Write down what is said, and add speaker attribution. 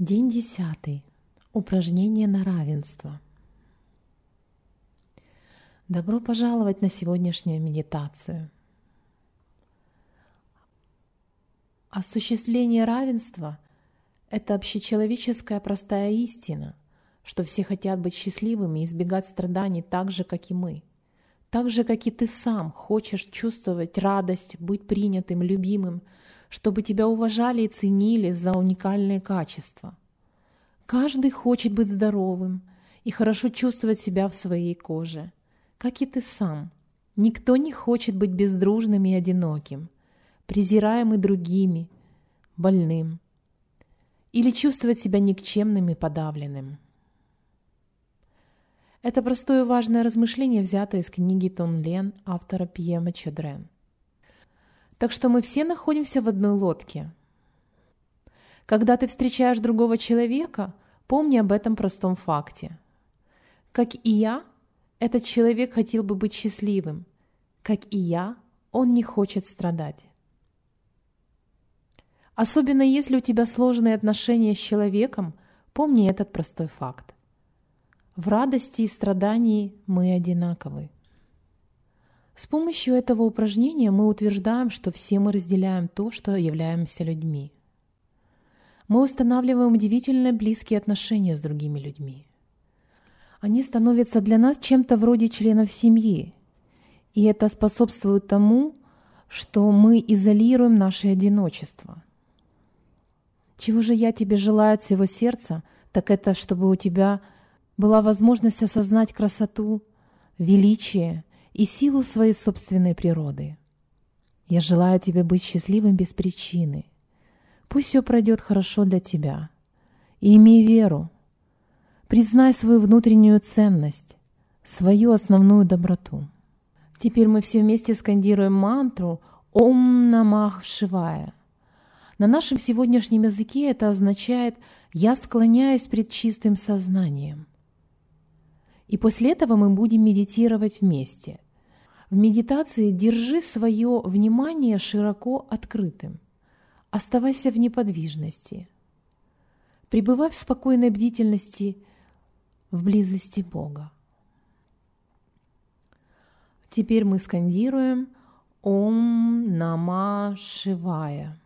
Speaker 1: День 10. Упражнение на равенство. Добро пожаловать на сегодняшнюю медитацию. Осуществление равенства – это общечеловеческая простая истина, что все хотят быть счастливыми и избегать страданий так же, как и мы. Так же, как и ты сам хочешь чувствовать радость, быть принятым, любимым, чтобы тебя уважали и ценили за уникальные качества. Каждый хочет быть здоровым и хорошо чувствовать себя в своей коже, как и ты сам. Никто не хочет быть бездружным и одиноким, презираемым другими, больным или чувствовать себя никчемным и подавленным. Это простое и важное размышление взято из книги Тонлен автора Пьема Чодрен. Так что мы все находимся в одной лодке. Когда ты встречаешь другого человека, помни об этом простом факте. Как и я, этот человек хотел бы быть счастливым. Как и я, он не хочет страдать. Особенно если у тебя сложные отношения с человеком, помни этот простой факт. В радости и страдании мы одинаковы. С помощью этого упражнения мы утверждаем, что все мы разделяем то, что являемся людьми. Мы устанавливаем удивительно близкие отношения с другими людьми. Они становятся для нас чем-то вроде членов семьи, и это способствует тому, что мы изолируем наше одиночество. Чего же я тебе желаю от всего сердца, так это, чтобы у тебя была возможность осознать красоту, величие и силу своей собственной природы. Я желаю тебе быть счастливым без причины. Пусть все пройдет хорошо для тебя. И имей веру. Признай свою внутреннюю ценность, свою основную доброту. Теперь мы все вместе скандируем мантру «Ом Намах Шивая». На нашем сегодняшнем языке это означает «Я склоняюсь пред чистым сознанием». И после этого мы будем медитировать вместе. В медитации держи свое внимание широко открытым. Оставайся в неподвижности. Пребывай в спокойной бдительности, в близости Бога. Теперь мы скандируем «Ом Нама Шивая».